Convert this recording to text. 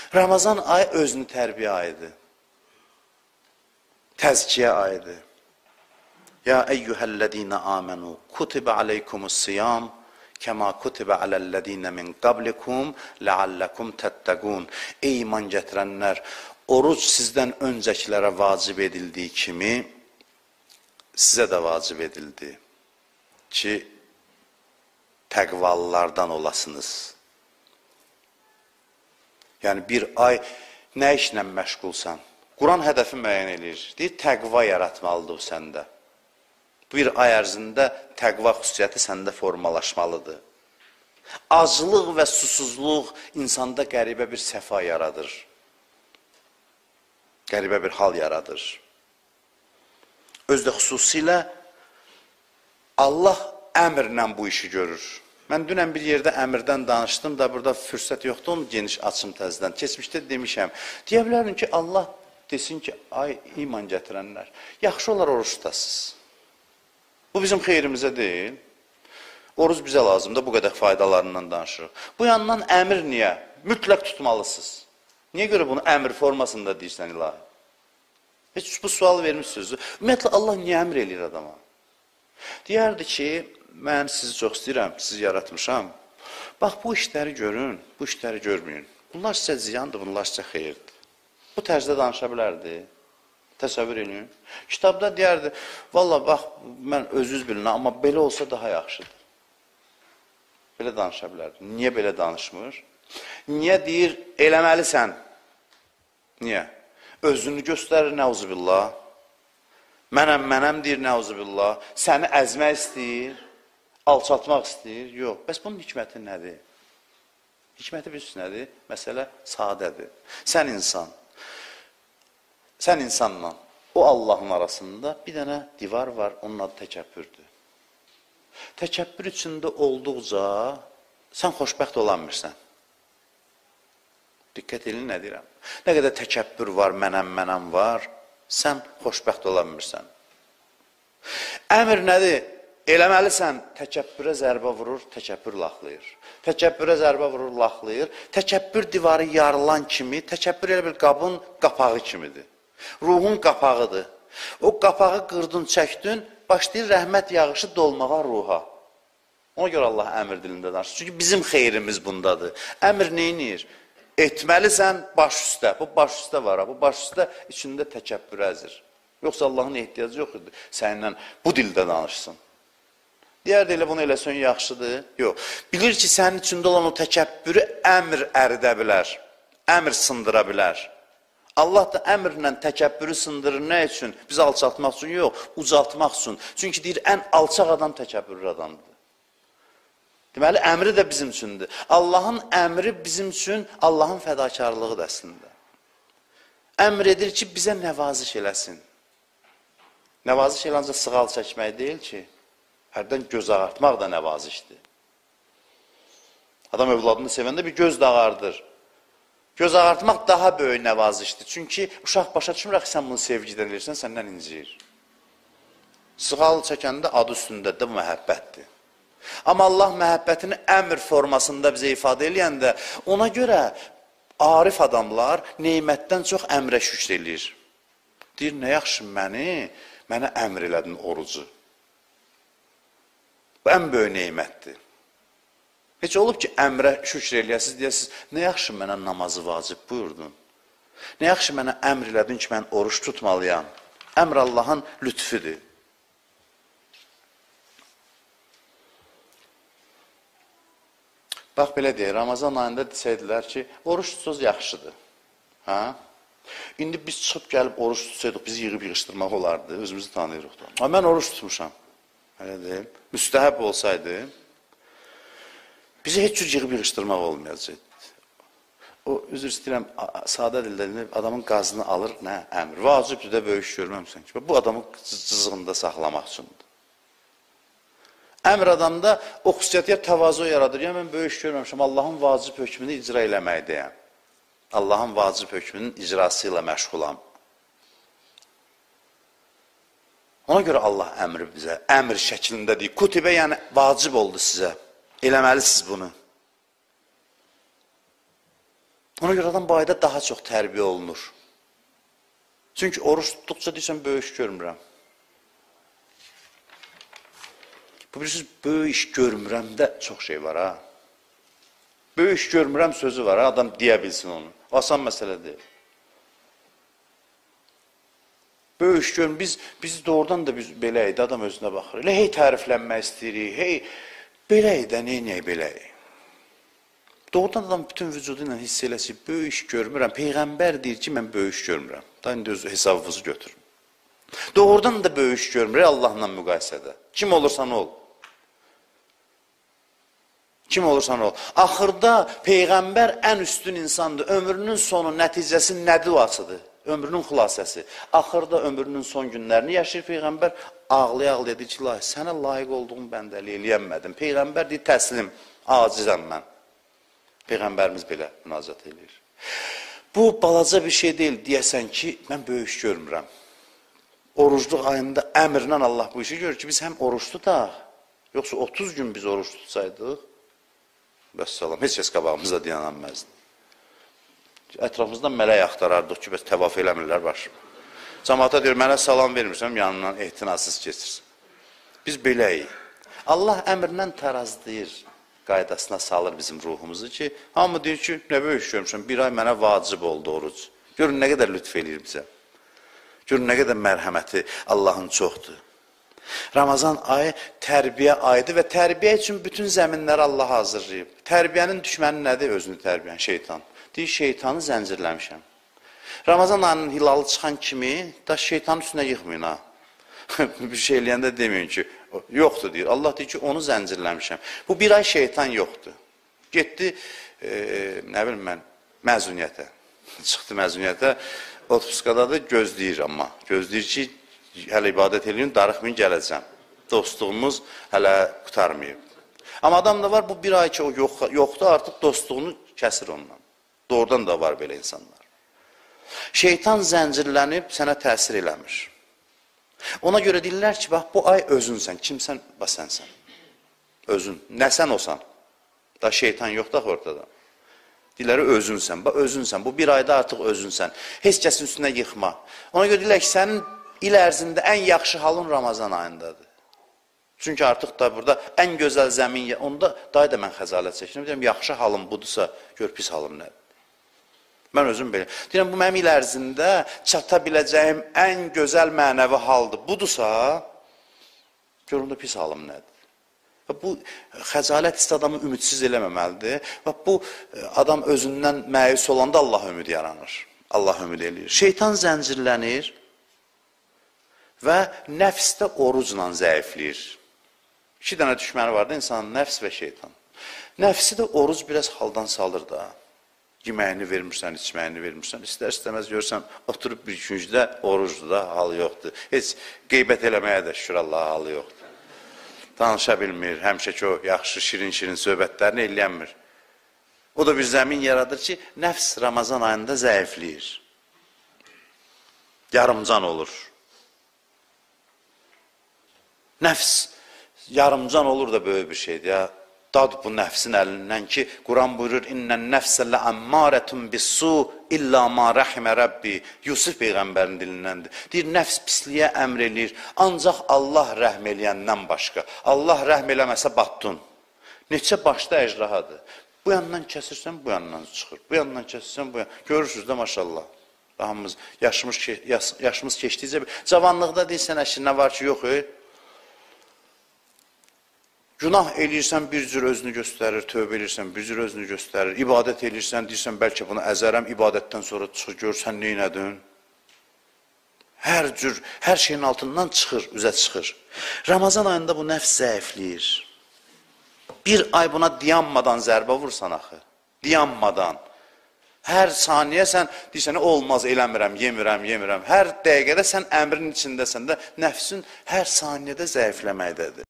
Ramazan ayı özünü tərbiyə ayıdır. Təzkiyə ayıdır. Ya eyyuhəl-ləzīnə āmenū kutibə aleykumus-siyam kəmā kutibə aləl-ləzīnə min qablikum ləalləkum təttəqun. Ey iman gətirənlər, oruc sizdən öncəkilərə vacib edildiyi kimi sizə də vacib edildi ki, təqvalılardan olasınız. Yəni, bir ay nə işlə məşğulsan? Quran hədəfi müəyyən edir. Deyir, təqva yaratmalıdır o səndə. Bir ay ərzində təqva xüsusiyyəti səndə formalaşmalıdır. Aclıq və susuzluq insanda qəribə bir səfa yaradır. Qəribə bir hal yaradır. Özdə xüsusilə Allah əmrlə bu işi görür. Mən dünən bir yerdə əmrdən danışdım da, burada fürsət yoxdur, onu geniş açım təzədən. Keçmişdə demişəm, deyə bilərim ki, Allah desin ki, ay iman gətirənlər, yaxşı olar oruç tutasınız. Bu bizim xeyrimizə deyil. Oruç bizə lazımdır, bu qədər faydalarından danışırıq. Bu yandan əmr niyə? Mütləq tutmalısınız. Niyə görə bunu əmr formasında deyirsən ilahi? Heç bu sualı vermişsiniz. Ümumiyyətlə, Allah niyə əmr eləyir adama? Deyərdi ki, mən sizi çox istəyirəm, sizi yaratmışam. Bax, bu işləri görün, bu işləri görməyin. Bunlar sizə ziyandır, bunlar sizə xeyirdir. Bu tərzdə danışa bilərdi. Təsəvvür edin. Kitabda deyərdi, valla bax, mən özünüz bilin, amma belə olsa daha yaxşıdır. Belə danışa bilərdi. Niyə belə danışmır? Niyə deyir, eləməlisən? Niyə? Özünü göstərir, nəuzubillah. Mənəm deyir, nəuzubillah. Səni əzmək istəyir, alçatmaq istəyir. Yox, bəs bunun hikməti nədir? Hikməti bilirsiniz nədir? Məsələ sadədir. Sən insanla o Allahın arasında bir dənə divar var, onun adı təkəbbürdür. Təkəbbür içində olduqca sən xoşbəxt olanmırsan. Diqqət edin, nə deyirəm? Nə qədər təkəbbür var, mənəm var, sən xoşbəxt olanmırsan. Əmr nədir? Eləməlisən, təkəbbürə zərbə vurur, təkəbbür laxlayır. Təkəbbürə zərbə vurur, laxlayır. Təkəbbür divarı yarılan kimi, təkəbbür elə bir qabın qapağı kimidir. Ruhun qapağıdır. O qapağı qırdın, çəkdin, başlayır rəhmət yağışı dolmağa ruha. Ona görə Allah əmr dilində danışır. Çünki bizim xeyrimiz bundadır. Əmr neynir? Etməlisən baş üstə. Bu baş üstə var. Bu baş üstə içində təkəbbür əzir. Yoxsa Allahın ehtiyacı yox idi. Səninlə bu dildə danışsın. Deyərdi elə bunu eləsən yaxşıdır. Yox. Bilir ki, sənin içində olan o təkəbbürü əmr əridə bilər. Əmr sındıra bilər. Allah da əmrlə təkəbbürü sındırır. Nə üçün? Bizi alçaltmaq üçün? Yox. Ucaltmaq üçün. Çünki deyir, ən alçaq adam təkəbbürlü adamdır. Deməli, əmri də bizim üçündür. Allahın əmri bizim üçün Allahın fədakarlığıdır əslində. Əmr edir ki, bizə nəvaziş eləsin. Nəvaziş eləncə sığal çəkmək deyil ki, hərdən göz ağartmaq da nəvazişdir. Adam övladını sevəndə bir göz də ağardır. Göz ağartmaq daha böyük nəvazişdir. Çünki uşaq başa düşmürək ki, sən bunu sevgidən edirsən, səndən inciyir. Sığal çəkəndə adı üstündə də məhəbbətdir. Amma Allah məhəbbətini əmr formasında bizə ifadə eləyəndə, ona görə arif adamlar neymətdən çox əmrə şükr eləyir. Deyir, nə yaxşı mənə əmr elədin orucu. Bu ən böyük neymətdir. Heç olub ki, əmrə şükr eləyəsiniz, deyəsiniz, nə yaxşı mənə namazı vacib buyurdun. Nə yaxşı mənə əmr elədin ki, mən oruç tutmalıyam. Əmr Allahın lütfüdür. Bax, belə deyir, Ramazan ayında desəydilər ki, oruç tutsuz yaxşıdır. İndi biz çıxıb gəlib oruç tutsaydıq, bizi yığıb yığışdırmaq olardı, özümüzü tanıyırıq da. Amma mən oruç tutmuşam, elə deyil, müstəhəb olsaydı, bizi heç cür yığıb yığışdırmaq olmayacaq. O, üzr istəyirəm, sadə dildə adamın qazını alır, nə, əmr, vacibdir də böyük görməmsən ki, bu adamı cızığında saxlamaq üçündür. Əmr adamda o xüsusiyyətiyə təvazu yaradır. Yəni, mən böyük iş görməmişəm, Allahın vacib hökmünü icra eləməkdəyəm. Allahın vacib hökmünün icrası ilə məşğulam. Ona görə Allah əmri bizə, əmr şəklində deyir. Kutibə, yəni vacib oldu sizə. Eləməlisiniz bunu. Ona görə adam bu ayda daha çox tərbiyə olunur. Çünki oruç tutduqca deyirsən, böyük iş görmürəm. Bu bilirsiniz, böyük iş görmürəmdə çox şey var, ha. Böyük iş görmürəm sözü var, ha. Adam deyə bilsin onu. Asan məsələ deyil. Böyük iş görmürəm. Biz doğrudan da belə idi, adam özünə baxır. Elə hey təriflənmək istəyirik, hey belə idi, neyək belə idi. Doğrudan adam bütün vücudu ilə hiss eləsi, böyük iş görmürəm. Peyğəmbər deyir ki, mən böyük iş görmürəm. Da indi öz hesabınızı götürün. Doğrudan da böyük iş görmürəm Allahla müqayisədə. Kim olursan ol. Kim olursan ol. Axırda Peyğəmbər ən üstün insandır. Ömrünün sonu, nəticəsi nə duasıdır? Ömrünün xülasəsi. Axırda ömrünün son günlərini yaşayır Peyğəmbər. Ağlaya-ağlaya deyir ki, sənə layiq olduğum bəndəliyi eləyənmədim. Peyğəmbər deyir, təslim, acizəm mən. Peyğəmbərimiz belə münacat edir. Bu, balaca bir şey deyil, deyəsən ki, mən böyük iş görmürəm. Orucluq ayında əmrlə Allah bu işi görür ki, biz həm oruçlu da, yoxsa 30 gün biz oruç tutsaydıq, vəssalam, heç kəs qabağımızda dayananməzdi. Ətrafımızdan mələk axtarardıq ki, bəs təvaf eləmirlər başım. Cəmaata deyir, mənə salam vermirsəm, yanından ehtinasız keçirsin. Biz beləyik. Allah əmrlə tarazlayır, qaydasına salır bizim ruhumuzu ki, hamı deyir ki, nə böyük iş görmüşəm, bir ay mənə vacib oldu oruc. Görün, nə qədər lütf eləyir bizə. Görün, nə qədər mərhəməti Allahın çoxdur. Ramazan ayı tərbiyə ayıdır və tərbiyə üçün bütün zəminləri Allah hazırlayıb. Tərbiyənin düşməni nədir? Özünü tərbiyən, şeytan. Deyir, şeytanı zəncirləmişəm. Ramazan ayının hilalı çıxan kimi, da şeytanın üstünə yıxmayın, ha. Bir şey eləyəndə deməyin ki, yoxdur deyir. Allah deyir ki, onu zəncirləmişəm. Bu bir ay şeytan yoxdur. Getdi, nə bilim mən, məzuniyyətə. Çıxdı məzuniyyətə, otpuskadadır, gözləyir amma. Gözləyir ki, hələ ibadət eləyin, darıxmayın, gələcəm. Dostluğumuz hələ qutarmayıb. Amma adam da var, bu bir ay ki, o yoxdur, artıq dostluğunu kəsir ondan. Doğrudan da var belə insanlar. Şeytan zəncirlənib, sənə təsir eləmir. Ona görə deyirlər ki, bax, bu ay özünsən, kimsən, bax, sənsən. Özün, nə sən olsan. Da şeytan yoxdur ortada. Deyirlər, özünsən, bax, özünsən. Bu bir ayda artıq özünsən. Heç kəsin üstünə yıxma. Ona görə deyirlər ki, sənin il ərzində ən yaxşı halın Ramazan ayındadır. Çünki artıq da burada ən gözəl zəmin, onda dayı da mən xəzalət çəkirim. Deyirəm, yaxşı halım budursa, gör pis halım nədir? Mən özüm belə. Deyirəm, bu mənim il ərzində çata biləcəyim ən gözəl mənəvi haldır. Budursa, gör onda pis halım nədir? Bu, xəzalət istə adamı ümidsiz eləməməlidir. Bu, adam özündən məyus olanda Allah ümid yaranır. Allah ümid eləyir. Şeytan zəncirlənir və nəfsdə orucla zəifləyir. İki dənə düşməni var da, insanın nəfs və şeytan. Nəfsi də oruc biraz haldan salır da. Yeməyini vermirsən, içməyini vermirsən. İstər-istəməz görsən, oturub bir küncdə orucdur da, halı yoxdur. Heç qeybət eləməyə də şükür Allaha halı yoxdur. Danışa bilmir, həmişə ki o yaxşı, şirin-şirin söhbətlərini eləyənmir. O da bir zəmin yaradır ki, nəfs Ramazan ayında zəifləyir. Yarımcan olur. Nəfs yarımcan olur da böyük bir şeydir ya. Dad bu nəfsin əlindən ki, Quran buyurur, İnnən nəfsə ləəmmarətun bis-su illə ma rəhimə Rəbbi. Yusuf Peyğəmbərin dilindəndir. Deyir, nəfs pisliyə əmr eləyir, ancaq Allah rəhm eləyəndən başqa. Allah rəhm eləməsə batdun. Neçə başda əcrahadır. Bu yandan kəsirsən, bu yandan çıxır. Bu yandan kəsirsən, bu yandan. Görürsünüz də maşallah. Hamımız, yaşımız keçdikcə, cavanlıqda deyirsən, əşi, nə var ki, yox, Günah eləyirsən, bir cür özünü göstərir, tövbə eləyirsən, bir cür özünü göstərir, ibadət eləyirsən, deyirsən, bəlkə bunu əzərəm, ibadətdən sonra çıxır, görsən, neynədin? Hər cür, hər şeyin altından çıxır, üzə çıxır. Ramazan ayında bu nəfs zəifləyir. Bir ay buna dayanmadan zərbə vursan axı, dayanmadan. Hər saniyə sən deyirsən, olmaz, eləmirəm, yemirəm. Hər dəqiqədə sən əmrin içindəsən də, nəfsin hər saniyədə zəifləməkdədir.